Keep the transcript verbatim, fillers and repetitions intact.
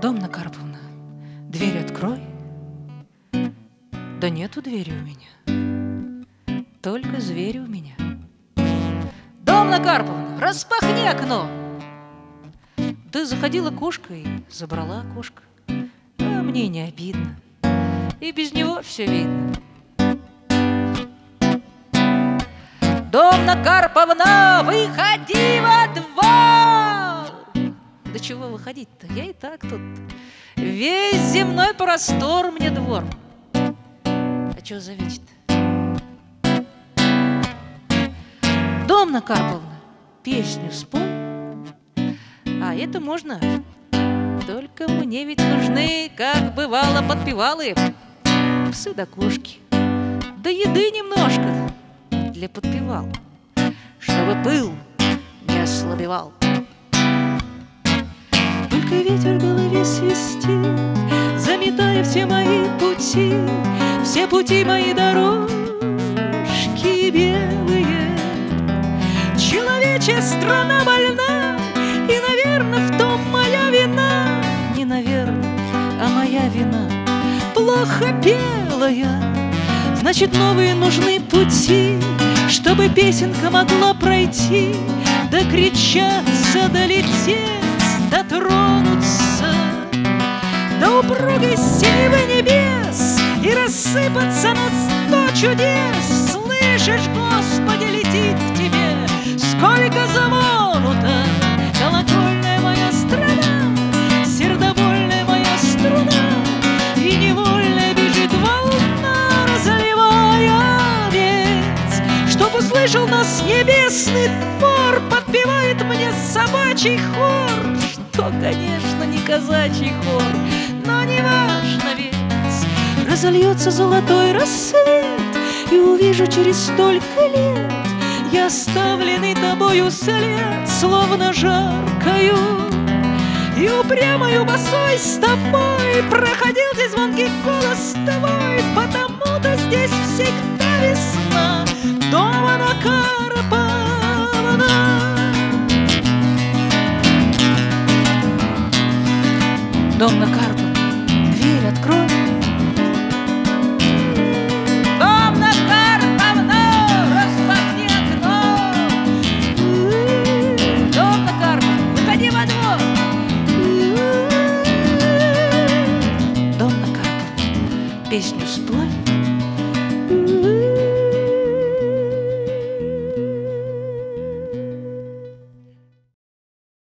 Домна Карповна, дверь открой. Да нету двери у меня, только звери у меня. Домна Карповна, распахни окно. Да заходила кошка и забрала кошка. А мне не обидно, и без него все видно. Домна Карповна, выходи во двор! Да чего выходить-то? Я и так тут. Весь земной простор мне двор. А чего зовете-то? Домна Карповна, песню спой. А это можно. Только мне ведь нужны, как бывало, подпевалы, псы да кошки, да еды немножко для подпевал, чтобы пыл не ослабевал. Только ветер в голове свистит, заметая все мои пути, все пути мои дорожки белые. Человечья страна больна, и, наверное, в том моя вина. Не наверное, а моя вина. Плохо пела я. Значит, новые нужны пути, чтобы песенка могла пройти, докричаться, долететь, дотронуться до упругой синевы небес и рассыпаться на сто чудес. Слышишь, Господи, летит к тебе сколько замолота колокольная моя страна, сердобольная моя струна, и невольно бежит волна, разливая ведь, чтоб услышал нас небесный двор, подпевает мне собачий хор, что, конечно, не казачий хор, но не важно ведь. Разольется золотой рассвет, и увижу через столько лет я оставленный тобою след, словно жаркою и упрямою босой стопой проходил здесь звонкий голос твой, потому-то здесь всегда весна. Домна Карповна, Домна Карповна, дверь открой. Песню спой.